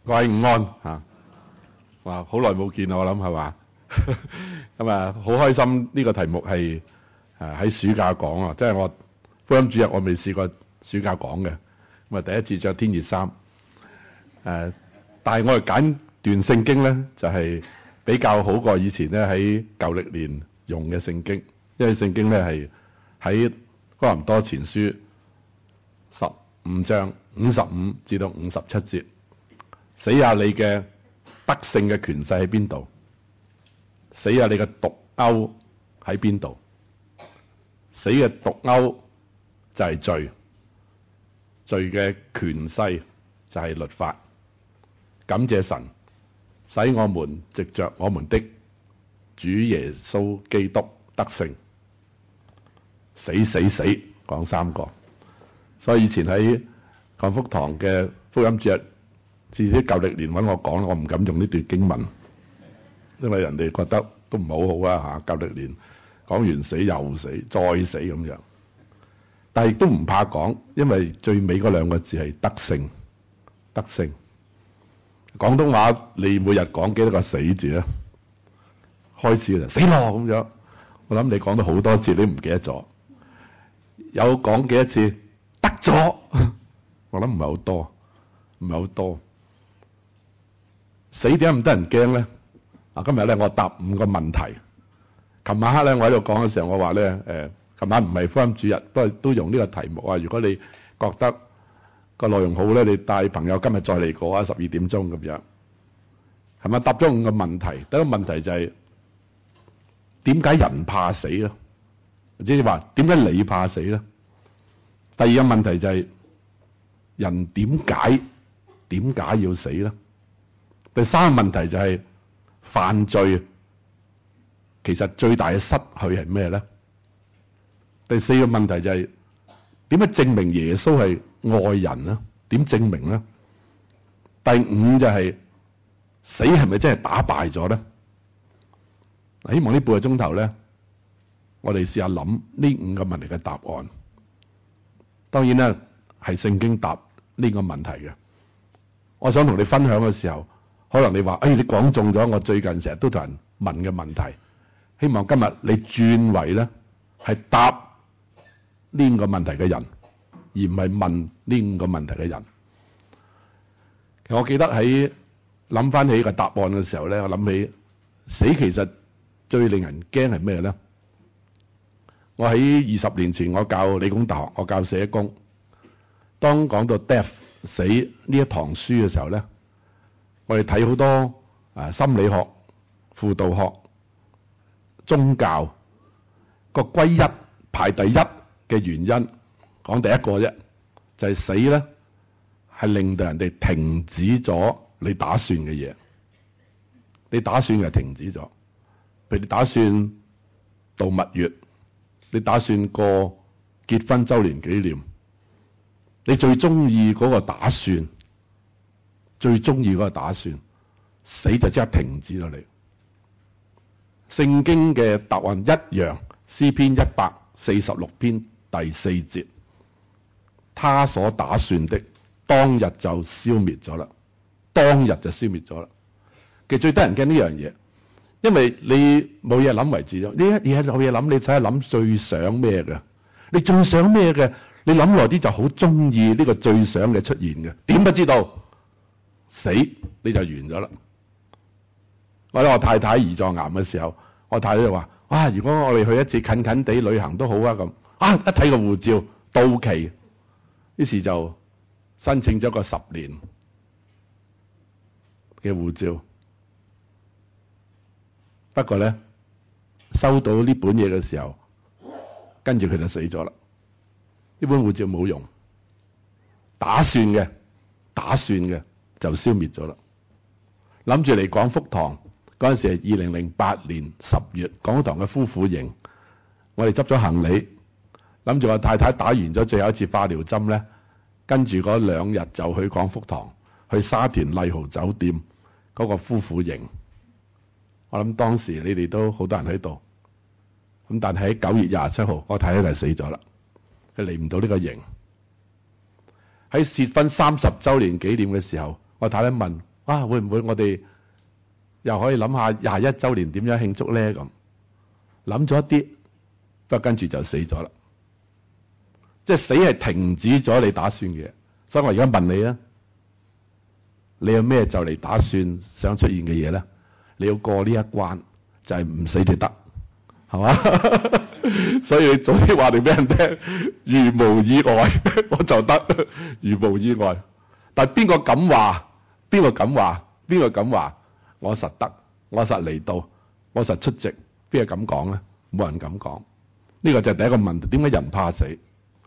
各位午安嚇，哇！好耐冇見啦，我諗係嘛？咁啊，好開心呢個題目係喺暑假講啊，即係我福音主日我未試過暑假講嘅，咁啊第一次着天熱衫但係我哋揀段聖經咧，就係比較好過以前咧喺舊歷年用嘅聖經，因為聖經咧係喺哥林多前書15章55至到57節。死下你嘅得勝嘅權勢喺邊度？死下你嘅毒鈎喺邊度？死嘅毒鈎就係罪，罪嘅權勢就係律法。感謝神，使我們藉着我們的主耶穌基督得勝。死講3個，所以以前喺降福堂嘅福音主日，至少舊歷年揾我講，我唔敢用呢段經文，因為人哋覺得都唔係好好啊嚇。舊歷年講完死又死再死咁樣，但係亦都唔怕講，因為最尾嗰2個字係得勝。得勝。廣東話你每日講幾多個死字啊？開始就死咯咁樣，我諗你講咗好多次，你唔記得咗。有講幾多次得咗？我諗唔係好多，唔係好多。死點解咁得人驚咧？今日咧我答5個問題。琴晚黑咧我喺度講嘅時候，我話咧琴晚唔係福音主日，都用呢個題目啊。如果你覺得個內容好咧，你帶朋友今日再嚟過啊，12點鐘咁樣。係咪答咗5個問題？第一個問題就係點解人怕死咧？即係話點解你怕死咧？第二個問題就係人點解要死咧？第三個問題就係犯罪其實最大嘅失去係咩咧？第四個問題就係點樣證明耶穌係愛人咧？點證明咧？第5就係死係咪真係打敗咗咧？希望呢半個鐘頭咧，我哋試下諗呢5個問題嘅答案。當然咧係聖經答呢個問題嘅。我想同你分享嘅時候，可能你話，你講中咗我最近成日都同人問嘅問題。希望今日你轉為咧係答呢5個問題嘅人，而唔係問呢5個問題嘅人。其實我記得喺諗翻起個答案嘅時候咧，我諗起死其實最令人驚係咩咧？我喺20年前我教理工大學，我教社工。當講到 death 死呢一堂書嘅時候咧，我哋睇好多心理學、輔導學、宗教個歸一排第一嘅原因，講第一個啫，就係死咧係令到人哋停止咗你打算嘅嘢。你打算就停止咗，譬如你打算度蜜月，你打算過結婚週年紀念，你最中意嗰個打算，死就即刻停止咗你。聖經嘅答案一樣，詩篇146篇第4節，他所打算的當日就消滅咗啦，其實最得人驚呢樣嘢，因為你冇嘢諗為止咗。呢一嘢有嘢諗，你睇下諗最想咩嘅？你最想咩嘅？你諗耐啲就好中意呢個最想嘅出現嘅。點不知道死你就完咗啦。我太太胰臟癌嘅時候，我太太就話：哇！如果我哋去一次近近地旅行都好啊咁。一睇個護照到期，於是就申請咗個10年嘅護照。不過咧，收到呢本嘢嘅時候，跟住佢就死咗啦。呢本護照冇用，打算嘅就消滅咗啦。諗住嚟廣福堂嗰陣時係2008年10月，廣福堂嘅夫婦營，我哋執咗行李，諗住我太太打完咗最後一次化療針咧，跟住嗰2日就去廣福堂，去沙田麗豪酒店嗰個夫婦營。我諗當時你哋都好多人喺度，咁但係喺9月27號，我太太就死咗啦，佢嚟唔到呢個營。喺結婚30週年紀念嘅時候，我太太問會唔會我哋又可以諗下21週年點樣慶祝咧？咁諗咗一啲，不過跟住就死咗啦。即係死係停止咗你打算嘅嘢。所以我而家問你啊，你有咩就嚟打算想出現嘅嘢咧？你要過呢一關，就係唔死就得，係嘛？所以你早啲話定俾人聽，如無意外我就得，如無意外。但係邊個敢話？邊個敢話？邊個敢話？我實得，我實嚟到，我實出席。邊個敢講咧？冇人敢講。呢個就係第一個問題。點解人怕死？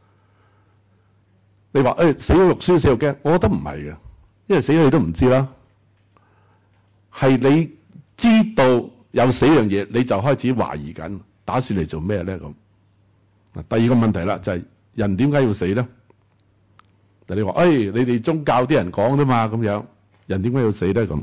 你話死咗肉酸，死又驚？我覺得唔係嘅，因為死咗你都唔知啦。係你知道有死樣嘢，你就開始懷疑緊，打算嚟做咩咧？咁第二個問題啦，就係人點解要死咧？就你話你哋宗教啲人講啫嘛，咁樣人點解要死咧？咁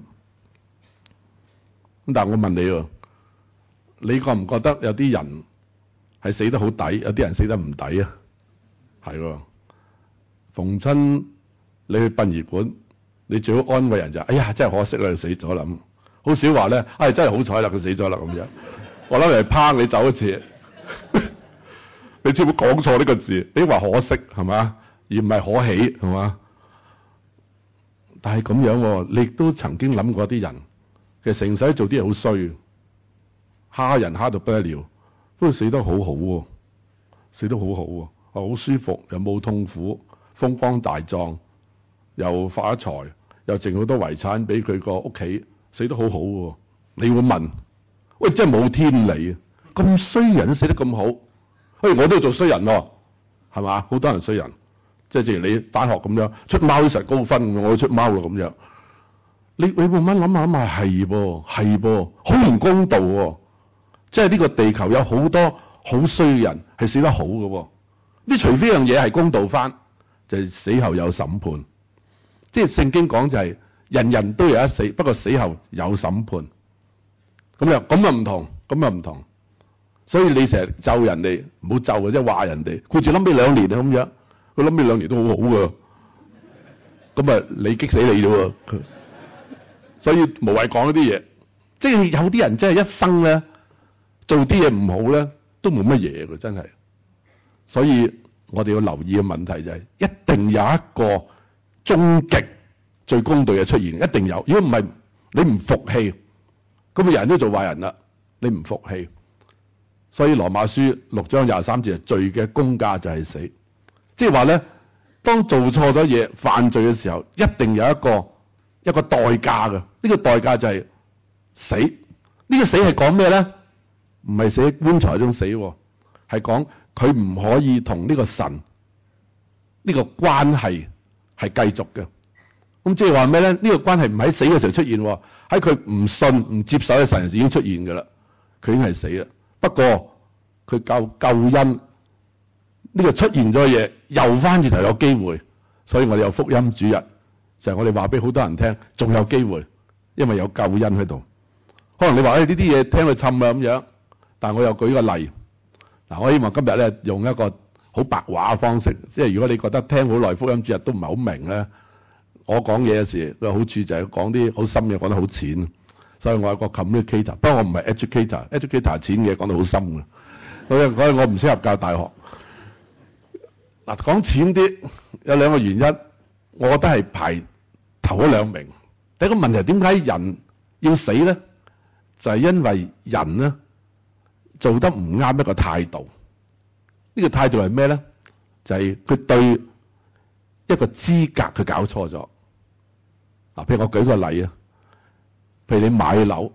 但係我問你喎，你覺唔覺得有啲人係死得好抵，有啲人死得唔抵啊？係喎，逢親你去殯儀館，你最好安慰人就哎呀，真係可惜啦，佢死咗啦咁。好少話咧，真係好彩啦，佢死咗啦咁樣。我諗人哋拋你走一次，你知唔知講錯呢個字？你話可惜係嘛，而唔係可喜係嘛？但係咁樣喎，你亦都曾經諗過啲人，其實成世做啲嘢好衰，蝦人蝦到不得了，不過死得好好喎，死得好好喎，好舒服，又冇痛苦，風光大壯，又發咗財，又剩好多遺產俾佢個屋企，死得好好喎。你會問，喂，真係冇天理啊！咁衰人都死得咁好，我都做衰人喎，係嘛？好多人衰人，即係正如你返學咁樣，出貓都實高分，我都出貓咯咁樣。你慢慢諗下，係噃，好唔公道喎！即係呢個地球有好多好衰嘅人係死得好嘅喎。啲除非樣嘢係公道返，就係死後有審判。即係聖經講就係人人都有一死，不過死後有審判。咁又唔同，唔同。所以你成日咒人哋，唔好咒嘅，即係話人哋。顧住諗起2年啊咁樣，佢諗起2年都好好㗎。咁你激死你啫喎！所以無謂講嗰啲嘢。即係有啲人真係一生咧做啲嘢唔好咧，都冇乜嘢㗎，真係。所以我哋要留意嘅問題就係，一定有一個終極最公道嘅出現，一定有。如果唔係，你唔服氣，咁人都做壞人啦。你唔服氣，所以羅馬書6章23節，罪嘅工價就係死。即係話咧，當做錯咗嘢、犯罪嘅時候，一定有一個代價㗎。呢個代價就係死。呢個死係講咩咧？唔係死喺棺材嗰種死，係講佢唔可以同呢個神呢個關係係繼續嘅。咁即係話咩咧？呢個關係唔喺死嘅時候出現，喺佢唔信唔接受嘅神已經出現㗎啦。佢已經係死啦。不過佢救恩呢個出現咗嘅嘢，又翻轉頭有機會。所以我哋有福音主日，就係我哋話俾好多人聽，仲有機會，因為有救恩喺度。可能你話呢啲嘢聽佢沉啊咁樣，但我又舉個例。嗱，我希望今日咧用一個好白話嘅方式，即係如果你覺得聽好耐福音主日都唔係好明咧，我講嘢嘅時個好處就係講啲好深嘅講得好淺，所以我係個 communicator， 不過我唔係 educator 淺嘅講得好深嘅，所以我唔適合教大學。嗱，講淺啲有2個原因，我覺得係排頭嗰2名。第一個問題，點解人要死咧？就係因為人咧做得唔啱一個態度。呢個態度係咩咧？就係佢對一個資格佢搞錯咗。嗱，譬如我舉個例啊，譬如你買樓，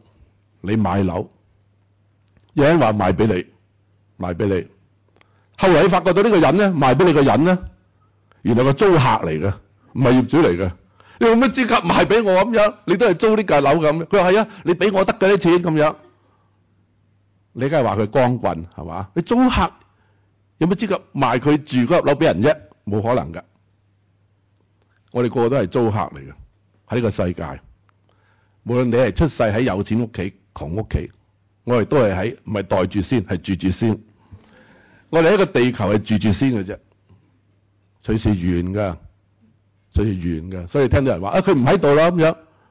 有人話賣俾你，後來你發覺到呢個人咧賣俾你個人咧，原來個租客嚟嘅，唔係業主嚟嘅。你有乜資格賣俾我咁樣？你都係租呢架樓咁。佢話係啊，你俾我得嘅啲錢咁樣。你梗係話佢光棍係嘛？你租客有乜資格賣佢住嗰樓俾人啫？冇可能㗎。我哋個個都係租客嚟嘅，喺呢個世界。無論你係出世喺有錢屋企、窮屋企，我哋都係喺唔係袋住先，係住住先。我哋喺個地球係住住先嘅啫，隨時完㗎。所以聽到人話佢唔喺度啦咁樣，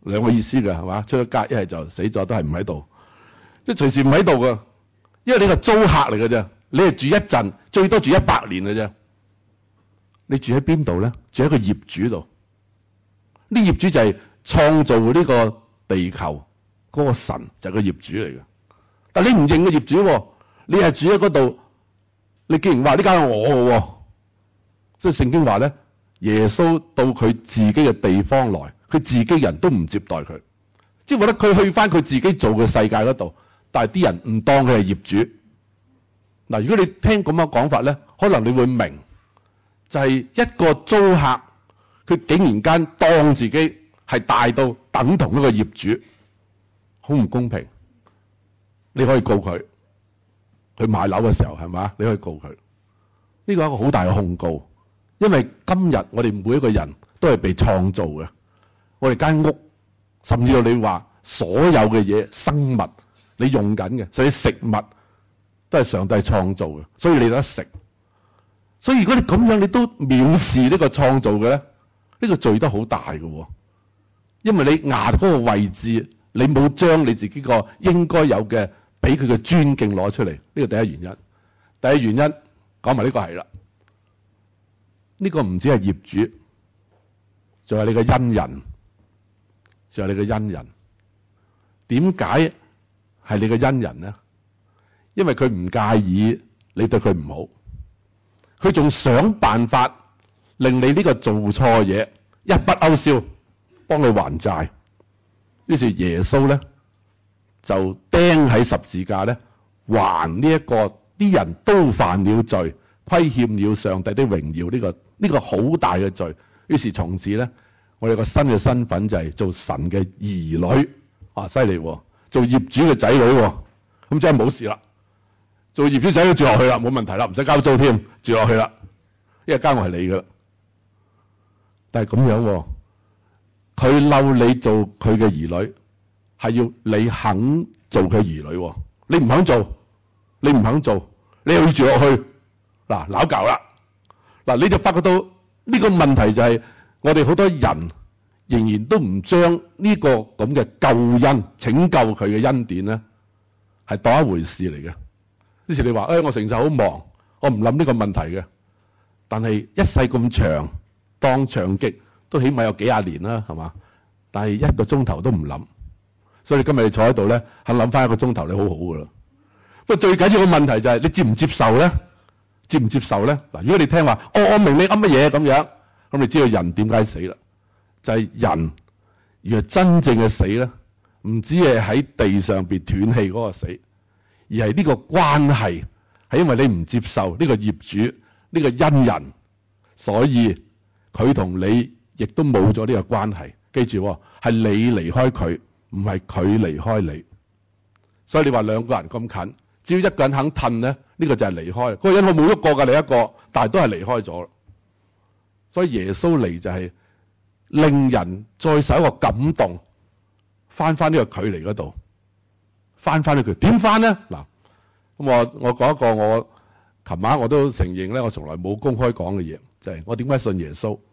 兩個意思嘅係嘛？出咗街一係就死咗，都係唔喺度，即係隨時唔喺度噶。因為你係租客嚟嘅啫，你係住一陣，最多住100年嘅啫。你住喺邊度咧？住喺個業主度。呢業主就係創造呢個地球嗰個神，就係個業主嚟嘅。但你唔認個業主，你係住喺嗰度，你既然話呢間係我嘅，所以聖經話咧，耶穌到佢自己嘅地方來，佢自己人都唔接待佢，即係覺得佢去翻佢自己做嘅世界嗰度，但係啲人唔當佢係業主。嗱，如果你聽咁樣講法咧，可能你會明，就係一個租客，佢竟然間當自己係大到等同一個業主，好唔公平。你可以告佢，佢買樓嘅時候係嘛？你可以告佢。呢個係一個好大嘅控告，因為今日我哋每一個人都係被創造嘅，我哋間屋，甚至到你話所有嘅嘢、生物，你用緊嘅，所以食物都係上帝創造嘅，所以你有得食。所以如果你咁樣，你都藐視呢個創造嘅咧，呢個罪都好大嘅，因為你牙嗰個位置，你冇將你自己個應該有嘅俾佢嘅尊敬攞出嚟，呢個第一原因。第二原因講埋呢個係啦，呢個唔止係業主，仲係你嘅恩人，仲係你嘅恩人。點解係你嘅恩人咧？因為佢唔介意你對佢唔好。佢仲想辦法令你呢個做錯嘢一筆勾銷，幫你還債。於是耶穌咧就釘喺十字架咧，還呢一個啲人都犯了罪，虧欠了上帝的榮耀呢個好大嘅罪。於是從此咧，我哋個新嘅身份就係做神嘅兒女。啊，犀利喎！做業主嘅仔女喎，咁真係冇事啦。做業主仔女住落去啦，冇問題啦，唔使交租添，住落去啦，因為間屋係你噶啦。但係咁樣，佢嬲你做佢嘅兒女，係要你肯做佢兒女。你唔肯做，你又要住落去，嗱鬧交啦。嗱，你就發覺到呢個問題就係我哋好多人仍然都唔將呢個咁嘅救恩、拯救佢嘅恩典咧，係當一回事嚟嘅。於是你話，我成世好忙，我唔諗呢個問題嘅。但係一世咁長，當長極都起碼有幾廿年啦，係嘛？但係一個鐘頭都唔諗，所以你今日坐喺度咧，肯諗翻一個鐘頭，你好好噶啦。不過最緊要嘅問題就係你接唔接受咧？接唔接受咧？嗱，如果你聽話，我明你噏乜嘢咁樣，咁你知道人點解死啦？就係人原來真正嘅死咧，唔止係喺地上邊斷氣嗰個死。而係呢個關係，係因為你唔接受呢個業主呢個恩人，所以佢同你亦都冇咗呢個關係。記住，係你離開佢，唔係佢離開你。所以你話兩個人咁近，只要一個人肯褪咧，呢個就係離開。嗰個人我冇喐過㗎，你一個，但係都係離開咗。所以耶穌嚟就係令人再受一個感動，翻呢個距離嗰度。翻去佢點翻咧？嗱，咁我講一個我琴晚我都承認咧，我從來冇公開講嘅嘢，就係我點解信耶穌。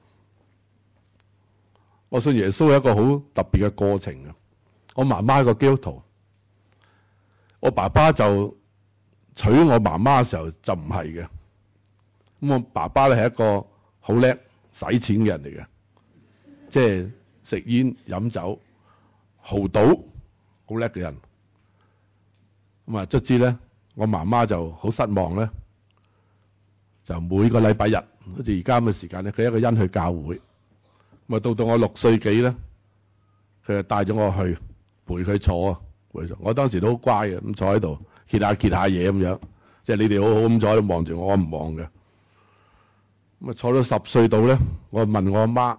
我信耶穌係一個好特別嘅過程啊！我媽媽係個基督徒，我爸爸就娶我媽媽嘅時候就唔係嘅。咁我爸爸咧係一個好叻使錢嘅人嚟嘅，即係食煙飲酒豪賭好叻嘅人。咁啊，卒之咧，我媽媽就好失望咧，就每個禮拜日，好似而家咁嘅時間咧，佢一個人去教會。咁啊，到我6歲幾咧，佢就帶咗我去陪佢坐啊，陪佢坐。我當時都好乖嘅，咁坐喺度揭下嘢咁樣，即係你哋好好咁坐喺度望住我唔望嘅。咁啊，坐到10歲度咧，我問我阿媽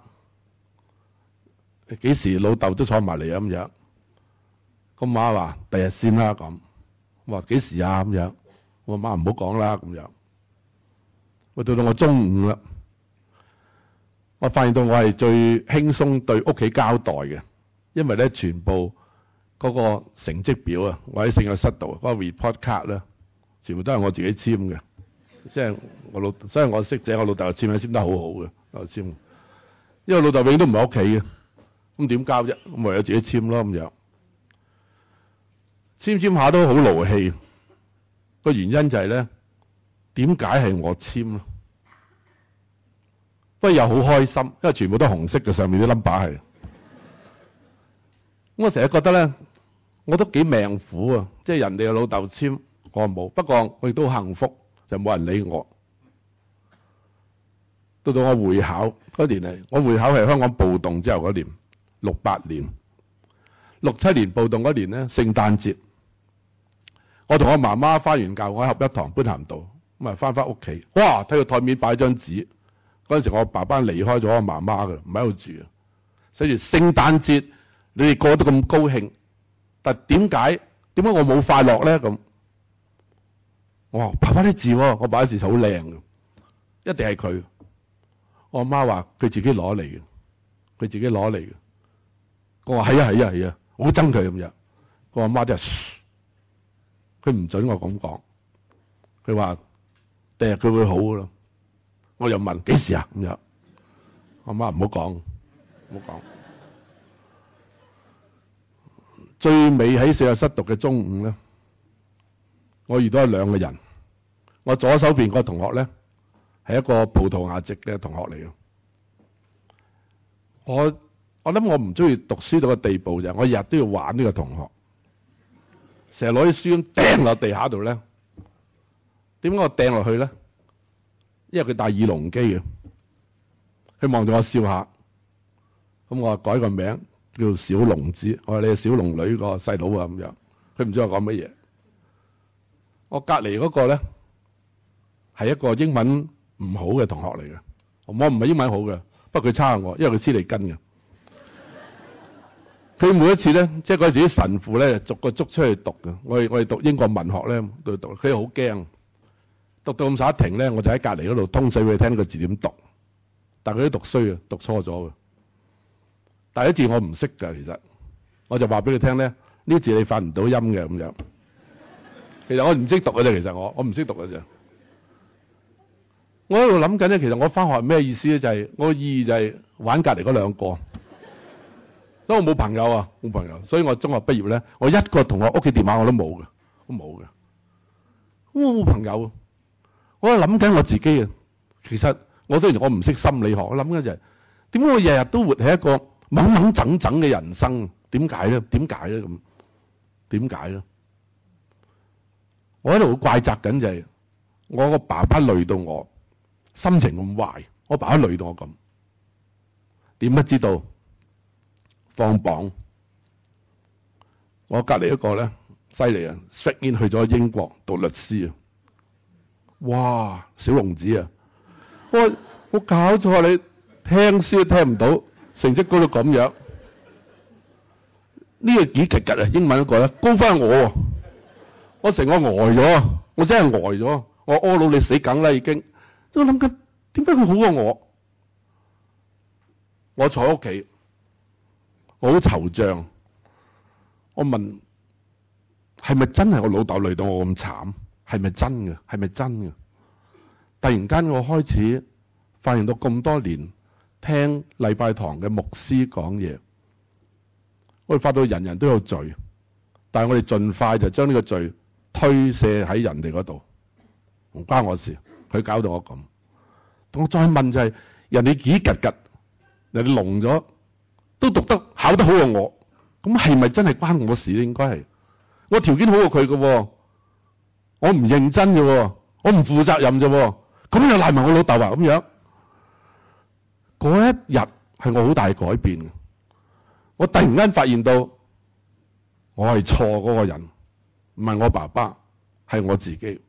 幾時老豆都坐埋嚟啊咁樣。咁媽話：第日先啦咁。我話幾時啊咁樣，我話媽唔好講啦咁樣。我到我中午啦，我發現到我係最輕鬆對屋企交代嘅，因為咧全部嗰個成績表啊，我喺聖約室度嗰個 report card 咧，全部都係我自己簽嘅，即係所以我識寫我老豆簽得好好嘅，我簽。因為老豆永遠都唔喺屋企嘅， 咁點交啫？咁唯有自己簽咯咁樣。簽下都好勞氣。個原因就係咧，點解係我簽咯？不過又好開心，因為全部都紅色嘅，上面啲 number 係。咁我成日覺得咧，我都幾命苦啊！即係人哋嘅老豆簽，我冇。不過我亦都好幸福，就冇人理我。到我會考嗰年嚟，我會考係香港暴動之後嗰年，68年。67年暴動嗰年咧，聖誕節，我同我媽媽返完教，我喺合一堂般咸道，咁啊返屋企，哇！睇到台面擺張紙，嗰陣時我爸爸離開咗我媽媽㗎啦，唔喺度住啊，寫住聖誕節，你哋過得咁高興，但點解我冇快樂咧？咁我話爸爸啲字喎，我爸啲字好靚嘅，一定係佢。我阿媽話佢自己攞嚟嘅，佢自己攞嚟嘅。我話係啊，我好憎佢咁樣。我阿媽就佢唔准我咁講，佢話第日佢會好噶啦。我又問幾時啊咁樣，我阿媽唔好講，唔好講。最尾喺實驗室讀嘅中午咧，我遇到兩個人。我左手邊個同學咧係一個葡萄牙籍嘅同學嚟嘅。我諗我唔中意讀書到個地步就係我日日都要玩呢個同學，成日攞啲書掟落地下度咧。點解我掟落去咧？因為佢戴耳聾機嘅，佢望住我笑下，咁我改個名叫小龍子。我話你係小龍女個細佬啊咁樣。佢唔知我講乜嘢。我隔離嗰個咧係一個英文唔好嘅同學嚟嘅。我唔係英文好嘅，不過佢差我，因為佢黐脷根嘅。佢每一次咧，即係嗰陣時啲神父咧，逐個捉出去讀嘅。我哋讀英國文學咧，都讀。佢好驚，讀到咁曬一停咧，我就喺隔離嗰度通水俾佢聽個字點讀。但係佢都讀衰啊，讀錯咗嘅。第一字我唔識㗎，其實我就話俾佢聽咧，呢字你發唔到音嘅咁樣。其實我唔識讀嘅啫，其實我唔識讀嘅啫。我喺度諗緊咧，其實我翻學係咩意思咧？就係我嘅意義就係玩隔離嗰兩個。所以我冇朋友啊，冇朋友。所以我中學畢業咧，我一個同學屋企電話我都冇嘅，都冇嘅。我冇朋友。我喺諗緊我自己啊。其實我雖然我唔識心理學，我諗緊就係點解我日日都活喺一個懵懵整整嘅人生？點解咧？點解咧咁？點解咧？我喺度怪責緊就係我個爸爸累到我心情咁壞，我爸爸累到我咁，點不知道放榜，我隔離一個咧犀利啊 ，straight in 去咗英國讀律師啊！哇，小龍子啊！我搞錯，你聽書都聽唔到，成績高到咁樣，呢個幾極㗎啊！英文嗰個咧高翻我。我成個呆咗，我真係呆咗。我屙到你死梗啦已經。我諗緊點解佢好過我？我坐喺屋企，我好惆悵。我問係咪真係我老豆累到我咁慘？係咪真嘅？係咪真嘅？突然間我開始發現到咁多年聽禮拜堂嘅牧師講嘢，我哋發到人人都有罪，但係我哋盡快就將呢個罪推卸喺人哋嗰度，唔關我事，佢搞到我咁。我再問就係、人哋幾拮拮，人哋聾咗都讀得考得好過我，咁係咪真係關我事咧？應該係我條件好過佢嘅喎，我唔認真嘅喎，我唔負責任啫喎，咁又賴埋我老豆啊咁樣。嗰一日係我好大改變，我突然間發現到我係錯嗰個人。唔係我爸爸，係我自己。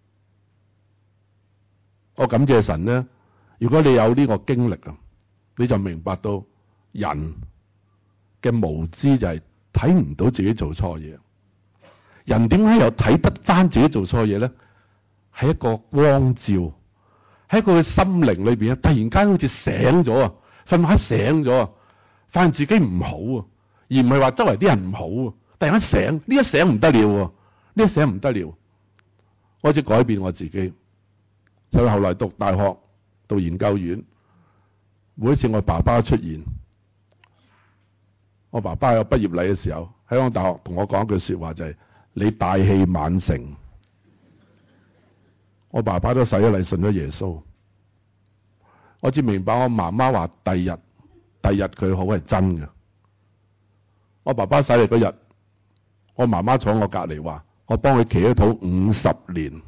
我感謝神咧。如果你有呢個經歷啊，你就明白到人嘅無知就係睇唔到自己做錯嘢。人點解又睇得翻自己做錯嘢咧？係一個光照，喺佢嘅心靈裏邊啊，突然間好似醒咗啊，瞓下醒咗啊，發現自己唔好啊，而唔係話周圍啲人唔好啊。突然間醒，呢一醒唔得了喎，呢一醒唔得了，我開始改變我自己。所以後來讀大學、讀研究院，每一次我爸爸出現， 我爸爸有畢業禮嘅時候，喺香港大學同我講一句說話就係：你大器晚成。我爸爸都洗咗禮信咗耶穌，我至明白我媽媽話第日佢好係真嘅。我爸爸洗禮嗰日，我媽媽坐我隔離話：我幫佢祈咗禱50年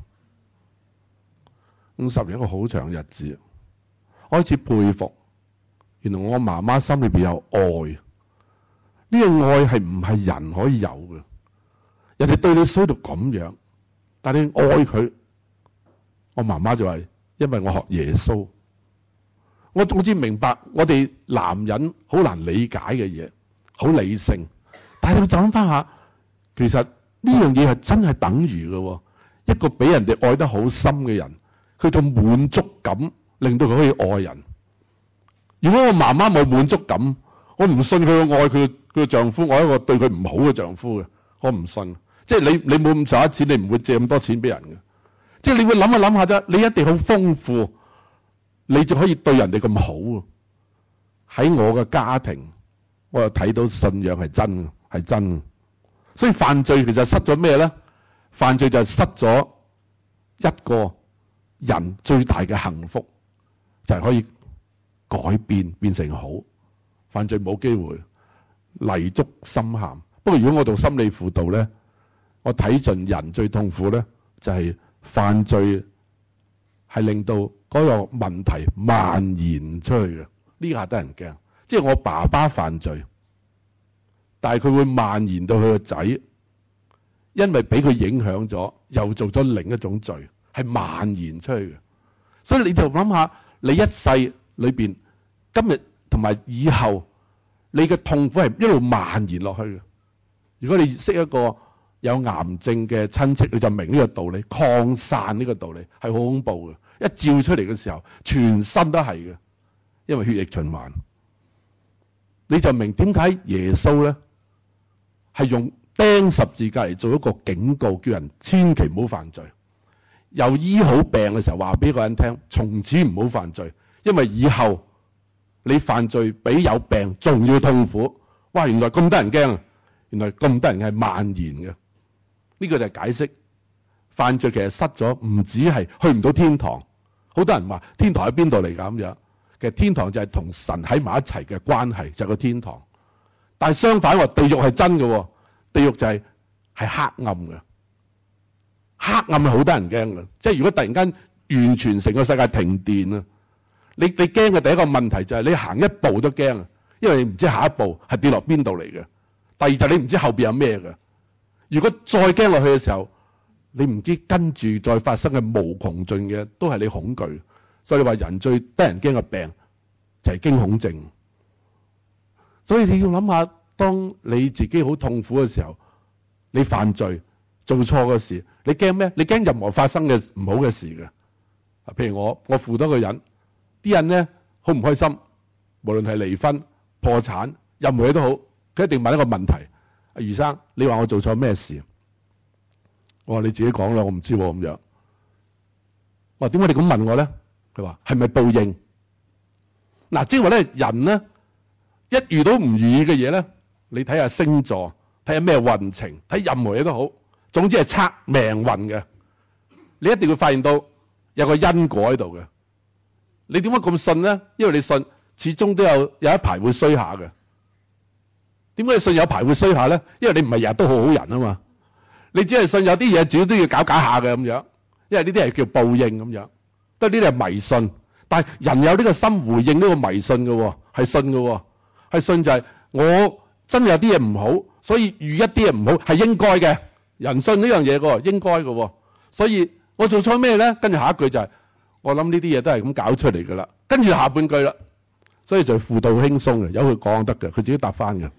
，50年一個好長嘅日子。我開始佩服，原來我媽媽心裏邊有愛。呢個愛係唔係人可以有嘅？人哋對你衰到咁樣，但你愛佢。我媽媽就話：因為我學耶穌。我總之明白，我哋男人好難理解嘅嘢，好理性。但係你諗翻下，其實呢樣嘢係真係等於嘅。一個俾人哋愛得好深嘅人，佢嘅滿足感令到佢可以愛人。如果我媽媽冇滿足感，我唔信佢會愛佢嘅丈夫，我係一個對佢唔好嘅丈夫嘅，我唔信。即係你冇咁賺錢，你唔會借咁多錢俾人嘅。即係你會諗下諗下啫，你一定好豐富，你就可以對人哋咁好。喺我嘅家庭，我又睇到信仰係真，係真。所以犯罪其實失咗咩咧？犯罪就係失咗一個人最大嘅幸福，就係可以改變成好。犯罪冇機會，泥足深陷。不過如果我做心理輔導咧，我睇盡人最痛苦咧，就係犯罪係令到嗰個問題蔓延出去嘅，呢下得人驚。即係我爸爸犯罪，但係佢會蔓延到佢個仔，因為俾佢影響咗，又做咗另一種罪，係蔓延出去嘅。所以你就諗下，你一世裏邊，今日同埋以後，你嘅痛苦係一路蔓延落去嘅。如果你識一個有癌症嘅親戚，你就明呢個道理，擴散呢個道理係好恐怖嘅。一照出嚟嘅時候，全身都係嘅，因為血液循環。你就明點解耶穌咧係用釘十字架嚟做一個警告，叫人千祈唔好犯罪。由醫好病嘅時候話俾個人聽，從此唔好犯罪，因為以後你犯罪比有病仲要痛苦。哇！原來咁得人驚啊！原來咁得人係蔓延嘅。呢個就係解釋犯罪其實失咗，唔止係去唔到天堂。好多人話天堂喺邊度嚟㗎咁樣？其實天堂就係同神喺埋一齊嘅關係，就係個天堂。但係相反話，地獄係真嘅，地獄就係黑暗嘅。黑暗係好得人驚嘅，即係如果突然間完全成個世界停電啊，你驚嘅第一個問題就係你行一步都驚啊，因為你唔知下一步係跌落邊度嚟嘅。第二就係你唔知後邊有咩嘅。如果再驚落去嘅時候，你唔知跟住再發生嘅無窮盡嘅都係你恐懼。所以你話人最得人驚嘅病就係驚恐症。所以你要諗下，當你自己好痛苦嘅時候，你犯罪做錯嘅事，你驚咩？你驚任何發生嘅唔好嘅事嘅。譬如我輔導個人，啲人咧好唔開心，無論係離婚、破產，任何嘢都好，佢一定問一個問題：阿余生，你話我做錯咩事？我話你自己講啦，我唔知咁樣。我話點解你咁問我咧？佢話係咪報應？嗱，即係話咧，人咧一遇到唔如意嘅嘢咧，你睇下星座，睇下咩運程，睇任何嘢都好，總之係測命運嘅。你一定會發現到有個因果喺度嘅。你點解咁信咧？因為你信始終都有一排會衰下嘅。點解你信有排會衰下咧？因為你唔係日日都好好人啊嘛。你只係信有啲嘢主要都要搞下嘅咁樣，因為呢啲係叫報應咁樣。都呢啲係迷信，但係人有呢個心回應呢個迷信嘅，係信嘅，係信就係我真係有啲嘢唔好，所以遇一啲嘢唔好係應該嘅。人信呢樣嘢嘅，應該嘅，所以我做錯咩咧？跟住下一句就係我諗呢啲嘢都係咁搞出嚟噶啦。跟住下半句啦，所以就輔導輕鬆嘅，由佢講得嘅，佢自己答翻嘅。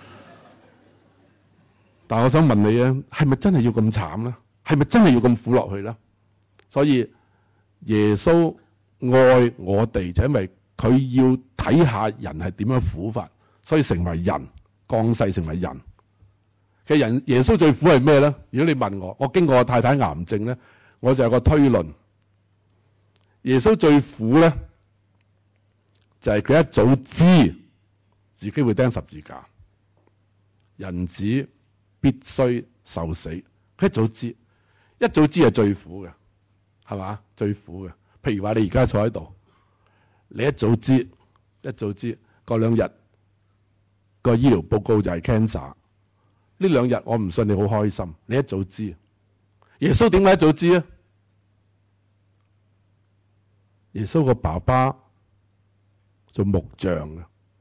但係我想問你啊，係咪真係要咁慘咧？係咪真係要咁苦落去咧？所以耶穌愛我哋，就因為佢要睇下人係點樣苦法，所以成為人，降世成為人。其實人耶穌最苦係咩咧？如果你問我經過我太太癌症咧，我就有個推論。耶穌最苦咧，就係佢一早知自己會釘十字架。 人子必須受死。佢一早知，一早知係最苦嘅，係嘛？最苦嘅。譬如話你而家坐喺度，你一早知過2日個醫療報告就係 cancer。呢2日我唔信你好開心，你一早知。耶穌點解一早知啊？耶穌個爸爸做木匠嘅。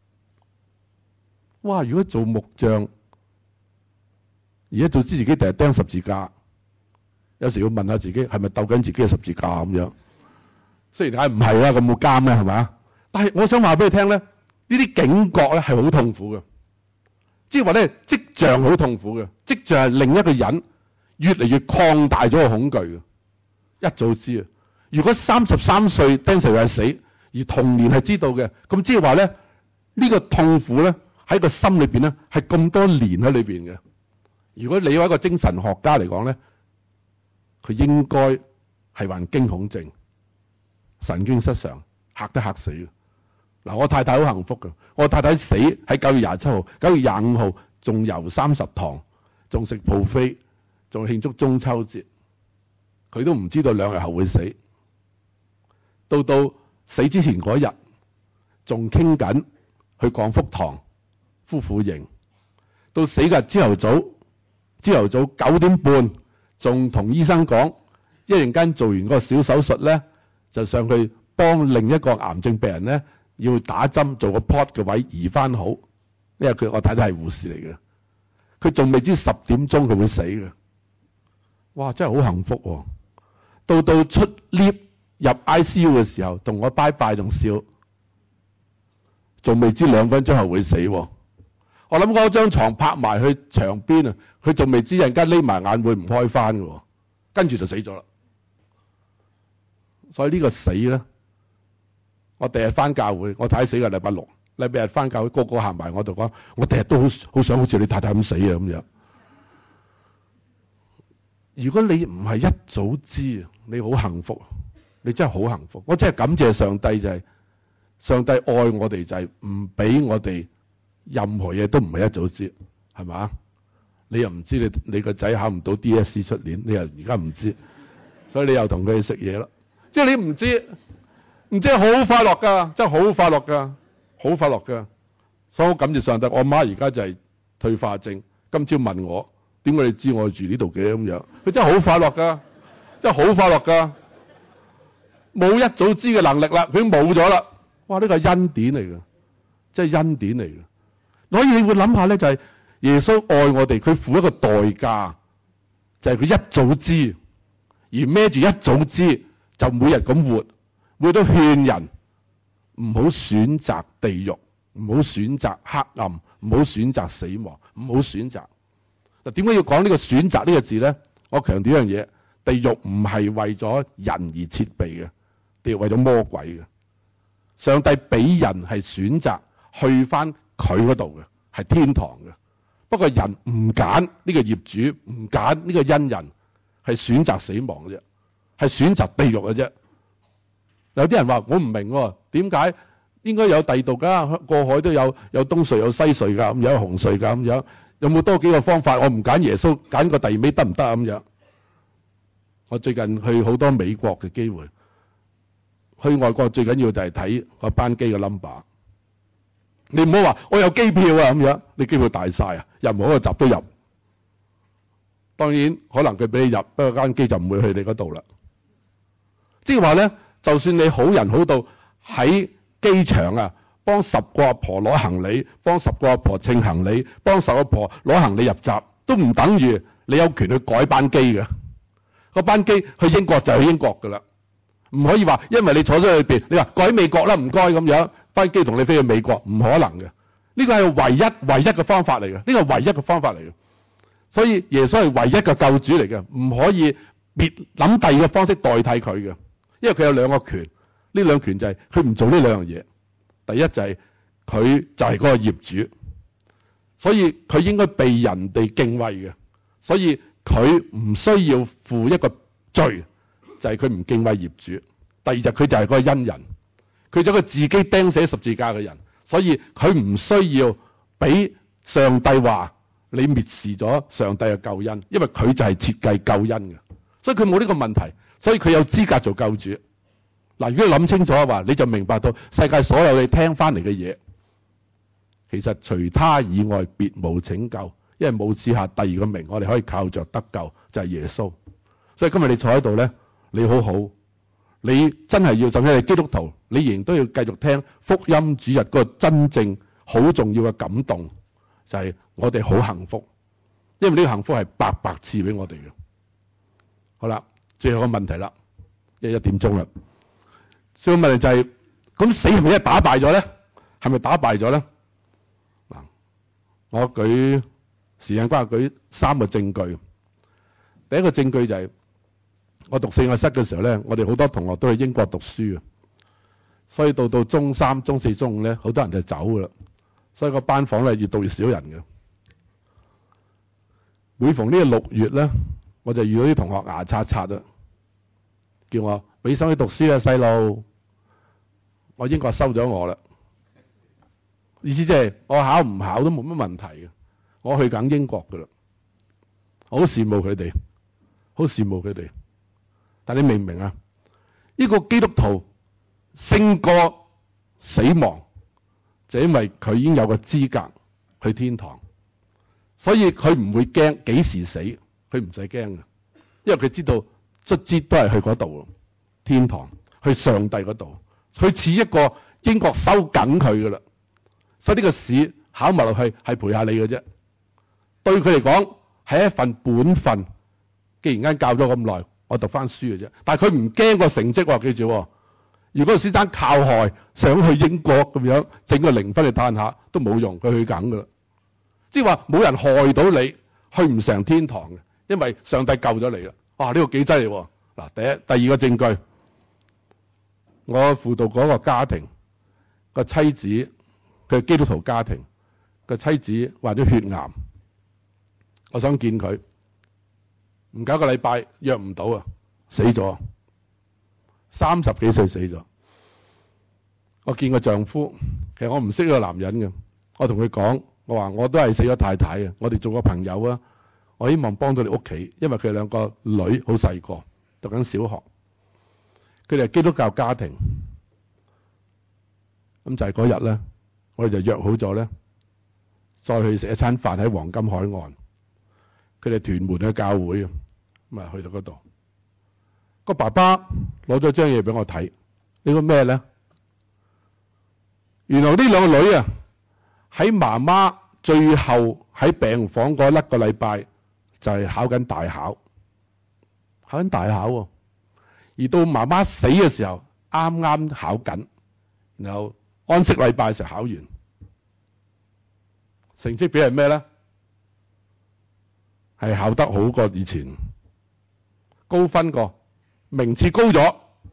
哇！如果做木匠，而家早知自己第日釘十字架，有時要問下自己係咪鬥緊自己嘅十字架咁樣。雖然梗係唔係啦，咁冇監咩係咪？但係我想話俾你聽咧，呢啲警覺咧係好痛苦嘅，即係話咧跡象好痛苦嘅，跡象係另一個人越嚟越擴大咗個恐懼嘅。一早知啊！如果33歲釘十字架死，而童年係知道嘅，咁即係話咧呢個痛苦咧喺個心裏邊咧係咁多年喺裏邊嘅。如果你話一個精神學家嚟講咧，佢應該係患驚恐症、神經失常，嚇得嚇死嘅。嗱，我太太好幸福嘅，我太太死喺9月27號、9月25號仲遊30堂，仲食 buffet，仲慶祝中秋節，佢都唔知道2日後會死。到死之前嗰日，仲傾緊去廣福堂夫婦營。到死嘅朝頭早9點半，仲同醫生講，一陣間做完個小手術咧，就上去幫另一個癌症病人咧，要打針做個 pod 嘅位移翻好。因為我太太係護士嚟嘅，佢仲未知10點鐘佢會死嘅。哇！真係好幸福喎。到出 lift 入 ICU 嘅時候，同我拜拜仲笑，仲未知2分鐘後會死喎。我諗嗰張床拍埋去牆邊啊，佢仲未知陣間匿埋眼會唔開翻嘅，跟住就死咗啦。所以呢個死咧，我第日翻教會，我太太死嘅禮拜6，禮拜日翻教會，個個行埋我度講，我第日都好想好似你太太咁死啊咁樣。如果你唔係一早知，你好幸福，你真係好幸福。我真係感謝上帝，就係上帝愛我哋，就係唔俾我哋任何嘢都唔係一早知，係嘛？你又唔知你個仔考唔到 DSE 出年，你又而家唔知，所以你又同佢食嘢啦。即係你唔知好快樂㗎，真係好快樂㗎，好快樂㗎。所以我感謝上帝，我媽而家就係退化症，今朝問我點解你知我住呢度嘅咁樣？佢真係好快樂㗎，真係好快樂㗎，冇一早知嘅能力啦，佢已經冇咗啦。哇！呢個係恩典嚟㗎，真係恩典嚟㗎。所以你會諗下咧，就係耶穌愛我哋，佢付一個代價，就係佢一早知，而孭住一早知，就每日咁活，會都勸人唔好選擇地獄，唔好選擇黑暗，唔好選擇死亡，唔好選擇。嗱，點解要講呢個選擇呢個字咧？我強調一樣嘢，地獄唔係為咗人而設備嘅，地獄為咗魔鬼嘅。上帝俾人係選擇去翻佢嗰度嘅，係天堂嘅。不過人唔揀呢個業主，唔揀呢個恩人，係選擇死亡嘅啫，係選擇地獄嘅啫。有啲人話我唔明喎，點解應該有第二度㗎？過海都有東隧有西隧㗎，咁有紅隧㗎咁樣，有冇多幾個方法？我唔揀耶穌，揀個第二尾得唔得咁樣？我最近去好多美國嘅機會，去外國最緊要就係睇個班機嘅 number。你唔好話我有機票啊咁樣，你機票大晒啊，任何一個閘都入。當然可能佢俾你入，不過間機就唔會去你嗰度啦。即係話咧，就算你好人好到喺機場啊，幫10個阿婆攞行李，幫10個阿婆稱行李，幫10個阿婆攞行李入閘，都唔等於你有權去改班機嘅。個班機去英國就係去英國㗎啦，唔可以話因為你坐咗喺裏邊，你話改美國啦，唔該咁樣，班機同你飛去美國，唔可能嘅。呢個係唯一嘅方法嚟嘅，呢個係唯一嘅方法嚟嘅。所以耶穌係唯一嘅救主嚟嘅，唔可以別諗第二個方式代替佢嘅，因為佢有2個權，呢2權就係佢唔做呢2樣嘢。第一就係佢就係嗰個業主，所以佢應該被人哋敬畏嘅，所以佢唔需要負一個罪，就係佢唔敬畏業主。第二就佢就係嗰個恩人，佢就係佢自己釘死十字架嘅人，所以佢唔需要俾上帝話你蔑視咗上帝嘅救恩，因為佢就係設計救恩嘅，所以佢冇呢個問題，所以佢有資格做救主。嗱，如果你諗清楚嘅話，你就明白到世界所有你聽翻嚟嘅嘢，其實除他以外別無拯救，因為冇賜下第二個名，我哋可以靠着得救，就係耶穌。所以今日你坐喺度咧，你好好，你真係要，甚至係基督徒，你仍然都要繼續聽福音主日嗰個真正好重要嘅感動，就係我哋好幸福，因為呢個幸福係白白賜俾我哋嘅。好啦，最後個問題啦，一點鐘啦。所以問題就係，咁死係咪一打敗咗咧？係咪打敗咗咧？嗱，我舉時間關係舉3個證據。第一個證據就係，我讀聖愛室嘅時候咧，我哋好多同學都去英國讀書嘅，所以到中3、中4、中5咧，好多人就走噶啦，所以個班房咧越讀越少人嘅。每逢呢個6月咧，我就遇到啲同學牙刷刷啦，叫我俾心機讀書啊，細路。我英國收咗我啦，意思即係我考唔考都冇乜問題嘅，我去緊英國噶啦，我好羨慕佢哋，好羨慕佢哋。但你明唔明啊？呢個基督徒勝過死亡，就因為佢已經有個資格去天堂，所以佢唔會驚幾時死，佢唔使驚嘅，因為佢知道卒之都係去嗰度，天堂，去上帝嗰度。佢似一個英國收緊佢噶啦，所以呢個試考埋落去係陪下你嘅啫。對佢嚟講係一份本分。既然間教咗咁耐，我讀翻書嘅啫。但係佢唔驚個成績喎，記住喎。如果個先生靠害想去英國咁樣整個0分嚟嘆下都冇用，佢去緊噶啦。即係話冇人害到你去唔成天堂嘅，因為上帝救咗你啦。哇！呢個幾犀利喎。嗱，第二個證據。我輔導嗰個家庭個妻子，佢係基督徒家庭，個妻子患咗血癌，我想見佢，唔夠個禮拜約唔到啊，死咗，30幾歲死咗。我見個丈夫，其實我唔識呢個男人嘅，我同佢講，我話我都係死咗太太嘅，我哋做個朋友啊，我希望幫到你屋企，因為佢兩個女好細個，讀緊小學。佢哋係基督教家庭，咁就係嗰日咧，我哋就約好咗咧，再去食一餐飯喺黃金海岸。佢哋屯門嘅教會，咁啊去到嗰度。個爸爸攞咗張嘢俾我睇，呢個咩咧？原來呢兩個女啊，喺媽媽最後喺病房嗰1個禮拜，就係考緊大考，考緊大考喎。而到媽媽死嘅時候，啱啱考緊，然後安息禮拜嘅時候考完，成績表係咩咧？係考得好過以前，高分過，名次高咗。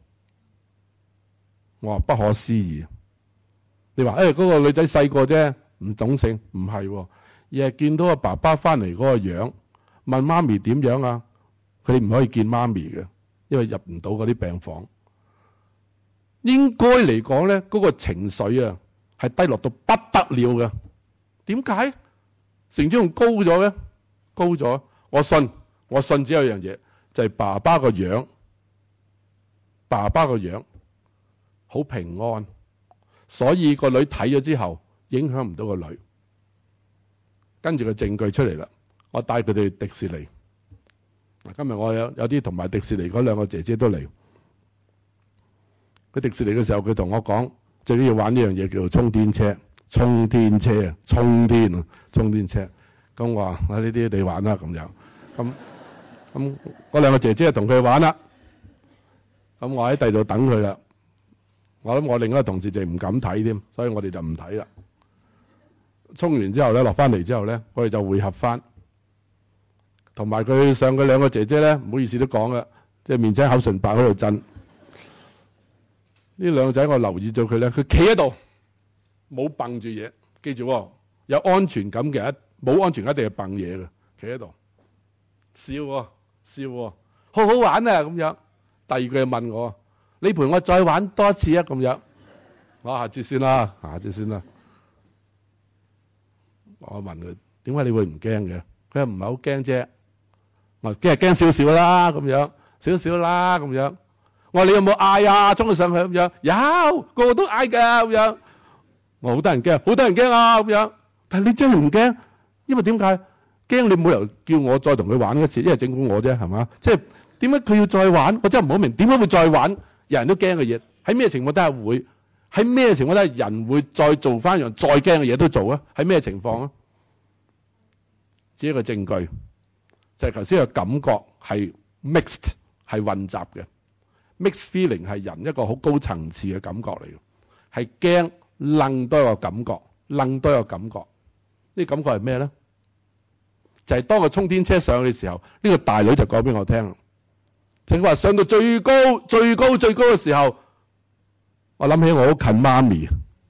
我話不可思議。你話嗰個女仔細個啫，唔懂性，唔係喎，而係見到個爸爸翻嚟嗰個樣，問媽咪點樣啊？佢哋唔可以見媽咪嘅。因為入唔到嗰啲病房，應該嚟講咧，嗰個情緒啊係低落到不得了嘅。點解成績仲高咗嘅？高咗，我信只有一樣嘢，就係爸爸個樣，爸爸個樣好平安，所以個女睇咗之後影響唔到個女。跟住個證據出嚟啦，我帶佢哋去迪士尼。今日我有啲同埋迪士尼嗰2個姐姐都嚟。佢迪士尼嘅時候，佢同我講，最緊要玩呢樣嘢叫做充電車，充電車啊，充電車。咁我話呢啲你玩啦咁樣。咁嗰2個姐姐同佢玩啦。咁我喺第度等佢啦。我諗我另一個同事就唔敢睇添，所以我哋就唔睇啦。充完之後咧，落翻嚟之後咧，我哋就會合翻。同埋佢上佢2個姐姐咧，唔好意思都講啦，即係面青口唇白喺度震。呢2個仔我留意咗佢咧，佢企喺度冇蹦住嘢，記住喎，有安全感嘅人冇安全感一定係蹦嘢嘅，企喺度笑喎，好好玩啊咁樣。第二句就問我：你陪我再玩多一次啊咁樣。我下次先啦。我問佢點解你會唔驚嘅？佢話唔係好驚啫。我驚係驚少少啦，咁樣少少啦，咁樣。我話你有冇嗌啊？衝佢上去咁樣，有個個都嗌㗎咁樣。我好多人驚，好多人驚啊咁樣。但係你真係唔驚，因為點解？驚你冇理由叫我再同佢玩一次，因為整蠱我啫，係嘛？即係點解佢要再玩？我真係唔好明點解會再玩。人人都驚嘅嘢，喺咩情況底下會？喺咩情況底下人會再做翻樣再驚嘅嘢都做啊？喺咩情況啊？只一個證據就係頭先嘅感覺係 mixed 係混雜嘅 mixed feeling 係人一個好高層次嘅感覺嚟嘅，係驚愣多一個感覺，愣多一個感覺。呢個感覺係咩咧？就係當個衝天車上去嘅時候，呢個大女就講俾我聽，就係話上到最高最高最高嘅時候，我諗起我好近媽咪，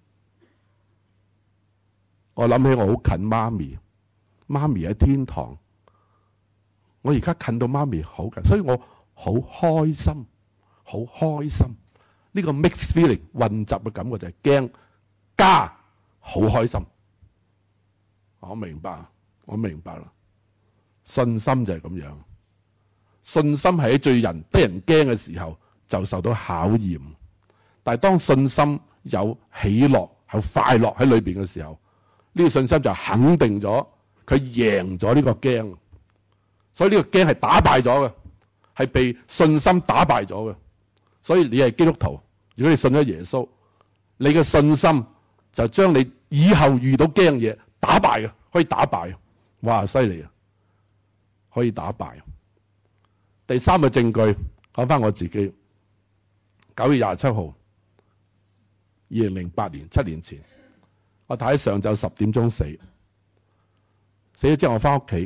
我諗起我好近媽咪，媽咪喺天堂，我而家近到媽咪好近，所以我好開心，好開心。呢個 mixed feeling 混雜嘅感覺就係驚加好開心。我明白，我明白啦。信心就係咁樣，信心係喺最得人驚嘅時候就受到考驗，但係當信心有喜樂、有快樂喺裏邊嘅時候，呢個信心就肯定咗佢贏咗呢個驚，所以呢個驚係打敗咗嘅，係被信心打敗咗嘅。所以你係基督徒，如果你信咗耶穌，你嘅信心就將你以後遇到驚嘢打敗嘅，可以打敗。哇，犀利啊！可以打敗。第三個證據，講翻我自己。9月27號，2008年7年前，我太太上晝10點鐘死，死咗之後我翻屋企，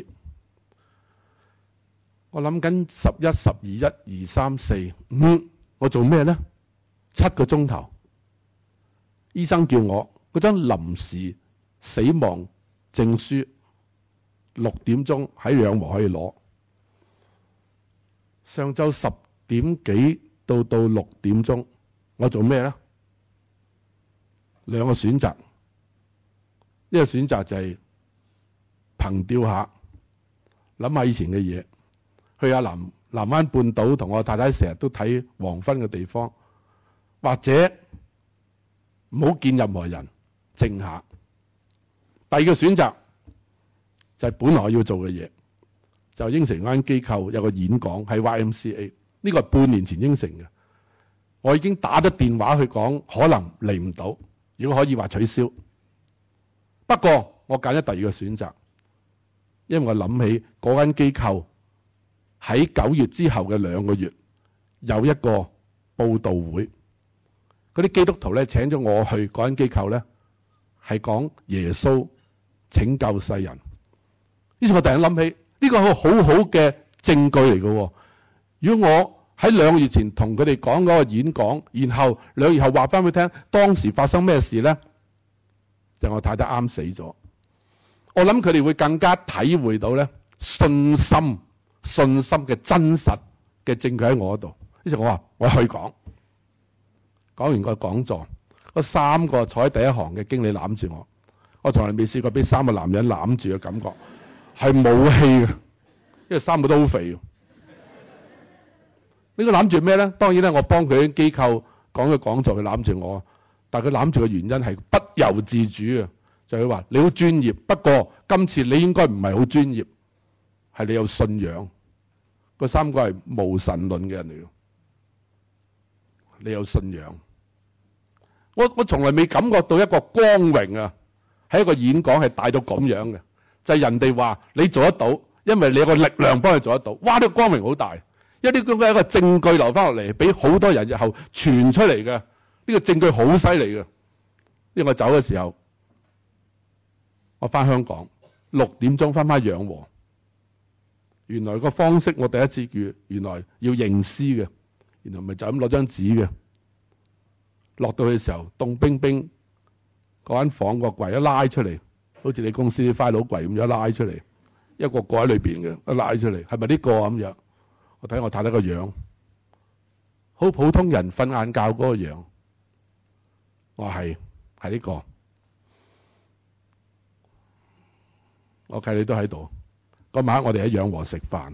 我諗緊11、12、1、2、3、4、5，我做咩咧？7個鐘頭，醫生叫我嗰張臨時死亡證書6點鐘喺養和可以攞。上晝10點幾到6點鐘，我做咩咧？兩個選擇，一個選擇就係憑吊下，諗下以前嘅嘢，去下南灣半島同我太太成日都睇黃昏嘅地方，或者唔好見任何人，靜下。第二個選擇就係本來我要做嘅嘢，就應承嗰間機構有個演講喺 YMCA， 呢個係半年前應承嘅。我已經打咗電話去講，可能嚟唔到，如果可以話取消。不過我揀咗第二個選擇，因為我諗起嗰間機構喺9月之後嘅2個月有一個佈道會，嗰啲基督徒咧請咗我去嗰間機構咧，係講耶穌拯救世人。於是我突然諗起呢個係好好嘅證據嚟嘅。如果我喺2個月前同佢哋講嗰個演講，然後2個月後話翻俾佢聽當時發生咩事咧，就我太太啱死咗。我諗佢哋會更加體會到咧信心嘅真實嘅證據喺我度。於是我話我去講完個講座，嗰3個坐喺第一行嘅經理攬住我，我從來未試過俾3個男人攬住嘅感覺，係冇氣嘅，因為3個都好肥。呢個攬住咩咧？當然咧，我幫佢啲機構講嘅講座，佢攬住我。但係佢攬住嘅原因係不由自主嘅，就係佢話你好專業，不過今次你應該唔係好專業，係你有信仰。嗰3個係無神論嘅人嚟嘅，你有信仰。我從來未感覺到一個光榮啊，喺一個演講係大到咁樣嘅，就係人哋話你做得到，因為你有個力量幫佢做得到。哇！呢個光榮好大。一啲咁嘅一個證據留翻落嚟，俾好多人日後傳出嚟嘅，呢個證據好犀利嘅。因為我走嘅時候，我翻香港6點鐘翻養和，原來個方式我第一次遇，原來要認屍嘅，原來咪就咁攞張紙嘅。落到去嘅時候凍冰冰，嗰間房個櫃一拉出嚟，好似你公司啲 file 櫃咁樣拉出嚟，一個喺裏邊嘅，一拉出嚟，係咪呢個咁樣？我睇我太太個樣，好普通人瞓晏覺嗰個樣。我話係呢個。 我契你都喺度。嗰晚我哋喺養和食飯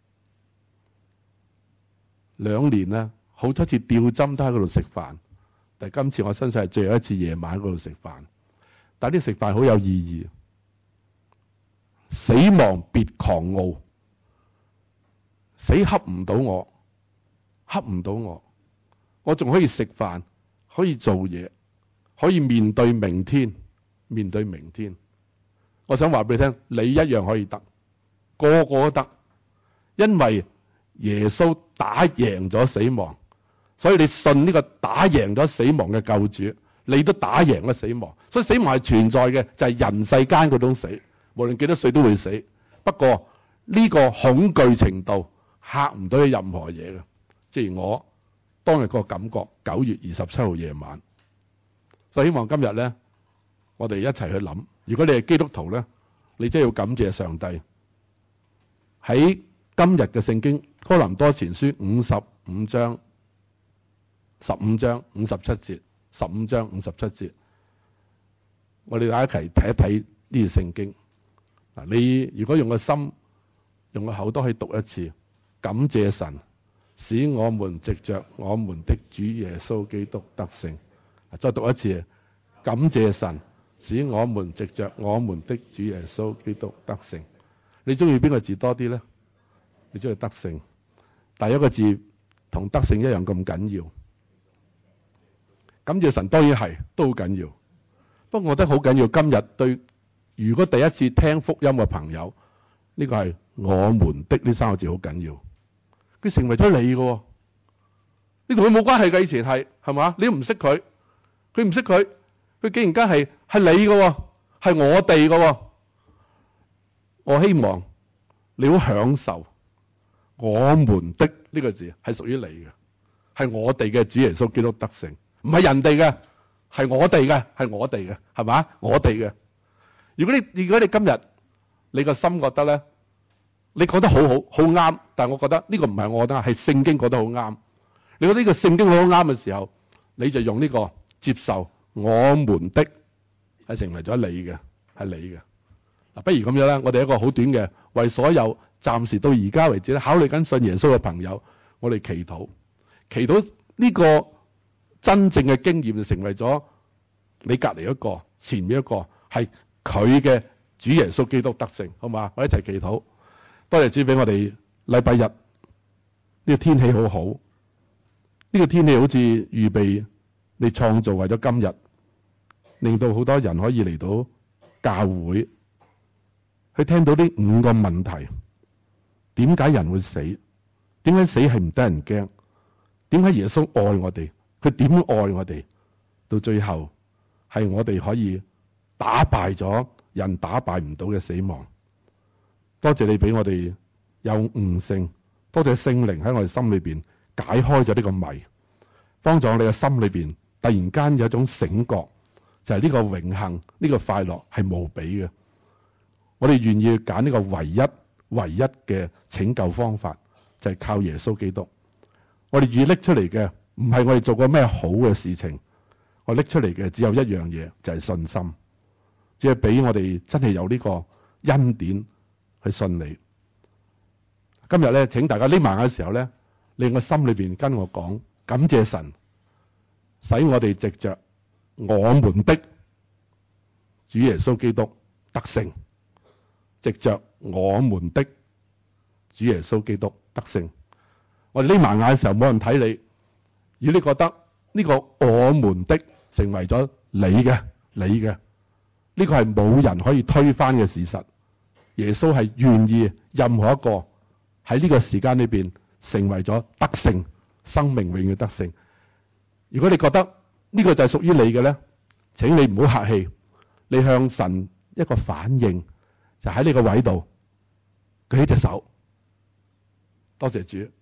，2年啦，好多次吊針都喺嗰度食飯，但係今次我相信係最後一次夜晚喺嗰度食飯。但係呢食飯好有意義，死亡別狂傲，死恰唔到我，恰唔到我，我仲可以食飯，可以做嘢，可以面對明天，面對明天。我想話俾你聽，你一樣可以得，個個都得，因為耶穌打贏咗死亡，所以你信呢個打贏咗死亡嘅救主，你都打贏咗死亡。所以死亡係存在嘅，就係人世間嗰種死，無論幾多歲都會死。不過呢個恐懼程度嚇唔到你任何嘢嘅。正如我當日個感覺，9月27號夜晚。所以希望今日咧，我哋一齊去諗。如果你係基督徒咧，你真係要感謝上帝。喺今日嘅聖經哥林多前書55章15章57節，15章57節，我哋大家一齊睇一睇呢條聖經。嗱，你如果用個心、用個口都可以讀一次，感謝神，使我們藉着我們的主耶穌基督得勝。再讀一次，感謝神，使我們藉着我們的主耶穌基督得勝。你中意邊個字多啲咧？你中意得勝，但係一個字同得勝一樣咁緊要。感謝神當然係都好緊要，不過我覺得好緊要。今日對如果第一次聽福音嘅朋友，呢個係我們的呢3個字好緊要。佢成為咗你嘅，你同佢冇關係嘅。以前係嘛？你都唔識佢，佢唔識佢，佢竟然間係你嘅，係我哋嘅。我希望你好享受我們的呢個字係屬於你嘅，係我哋嘅主耶穌基督得勝，唔係人哋嘅，係我哋嘅，係我哋嘅，係嘛？我哋嘅。如果你今日你個心覺得咧，你講得好啱，但係我覺得呢個唔係我覺得，係聖經覺得好啱。你覺得呢個聖經好啱嘅時候，你就用呢個接受我們的係成為咗你嘅，係你嘅。嗱，不如咁樣啦，我哋一個好短嘅，為所有暫時到而家為止咧考慮緊信耶穌嘅朋友，我哋祈禱，祈禱呢個真正嘅經驗就成為咗你隔離一個、前面一個係佢嘅主耶穌基督得勝，好嘛？我一齊祈禱。多謝主俾我哋禮拜日呢個天氣好好，呢個天氣好似預備你創造為咗今日，令到好多人可以嚟到教會。佢聽到呢5個問題：點解人會死？點解死係唔得人驚？點解耶穌愛我哋？佢點愛我哋？到最後係我哋可以打敗咗人打敗唔到嘅死亡。多謝你俾我哋有悟性，多謝聖靈喺我哋心裏邊解開咗呢個謎，幫助我哋嘅心裏邊突然間有一種醒覺，就係呢個榮幸、呢個快樂係無比嘅。我哋願意揀呢個唯一嘅拯救方法，就係靠耶穌基督。我哋預拎出嚟嘅唔係我哋做過咩好嘅事情，我拎出嚟嘅只有一樣嘢，就係信心，只係俾我哋真係有呢個恩典去信你。今日咧，請大家匿埋嘅時候咧，令我心裏邊跟我講，感謝神，使我哋藉着我們的主耶穌基督得勝。藉着我們的主耶穌基督得勝。我哋匿埋眼嘅時候冇人睇你，如果你覺得呢個我們的成為咗你嘅，呢個係冇人可以推翻嘅事實。耶穌係願意任何一個喺呢個時間裏邊成為咗得勝，生命永遠得勝。如果你覺得呢個就係屬於你嘅咧，請你唔好客氣，你向神一個反應。就喺呢個位度舉起隻手，多謝主。